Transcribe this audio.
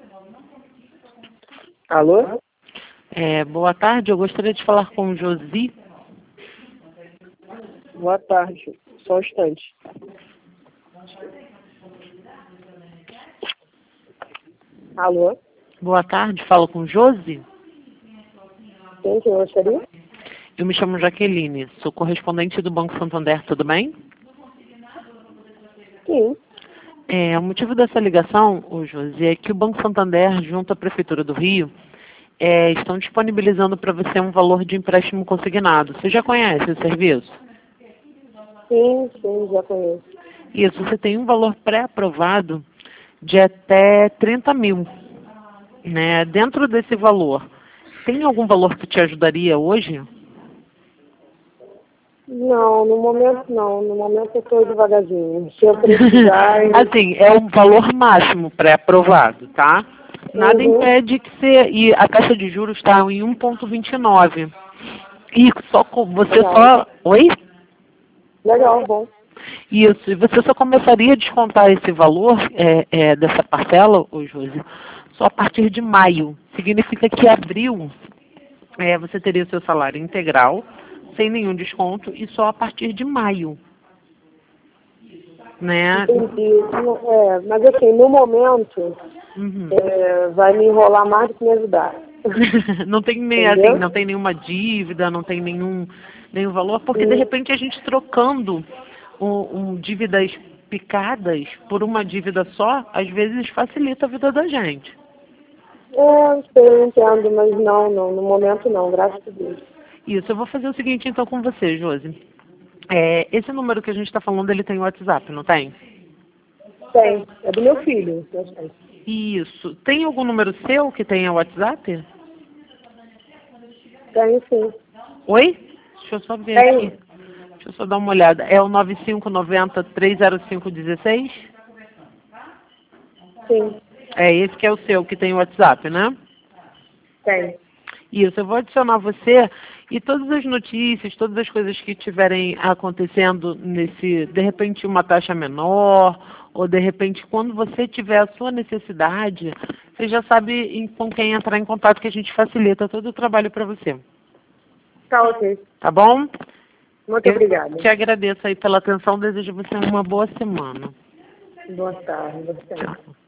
Alô? Boa tarde, eu gostaria de falar com o Josi. Boa tarde. Só um instante. Alô? Boa tarde, falo com o Josi. Quem que eu gostaria? Eu me chamo Jaqueline, sou correspondente do Banco Santander, tudo bem? Sim. O motivo dessa ligação, Josi, é que o Banco Santander, junto à Prefeitura do Rio, estão disponibilizando para você um valor de empréstimo consignado. Você já conhece esse serviço? Sim, já conheço. Isso, você tem um valor pré-aprovado de até 30 mil. Né? Dentro desse valor, tem algum valor que te ajudaria hoje? Não, no momento não. No momento eu estou devagarzinho. Se eu precisar... Assim, é um valor máximo pré-aprovado, tá? Nada impede que você... E a taxa de juros está em 1,29. E você Legal. só... Oi? Legal, bom. Isso, e você só começaria a descontar esse valor dessa parcela, Josi, só a partir de maio. Significa que abril você teria o seu salário integral, sem nenhum desconto, e só a partir de maio. Né? Entendi. Mas assim, no momento, vai me enrolar mais do que me ajudar. Não tem nem assim, não tem nenhuma dívida, não tem nenhum valor, porque de repente a gente trocando dívidas picadas por uma dívida só, às vezes facilita a vida da gente. Eu entendo, mas não, no momento não, graças a Deus. Isso, eu vou fazer o seguinte então com você, Josi. Esse número que a gente está falando, ele tem WhatsApp, não tem? Tem, é do meu filho. Isso. Tem algum número seu que tenha WhatsApp? Tenho sim. Oi? Deixa eu só ver aqui. Deixa eu só dar uma olhada. É o 9590-30516? Sim. Esse que é o seu, que tem o WhatsApp, né? Tem. Isso, eu vou adicionar você e todas as notícias, todas as coisas que estiverem acontecendo de repente uma taxa menor, ou de repente quando você tiver a sua necessidade, você já sabe com quem entrar em contato, que a gente facilita todo o trabalho para você. Tá ok. Tá bom? Muito obrigada. Te agradeço aí pela atenção, desejo você uma boa semana. Boa tarde. Tchau.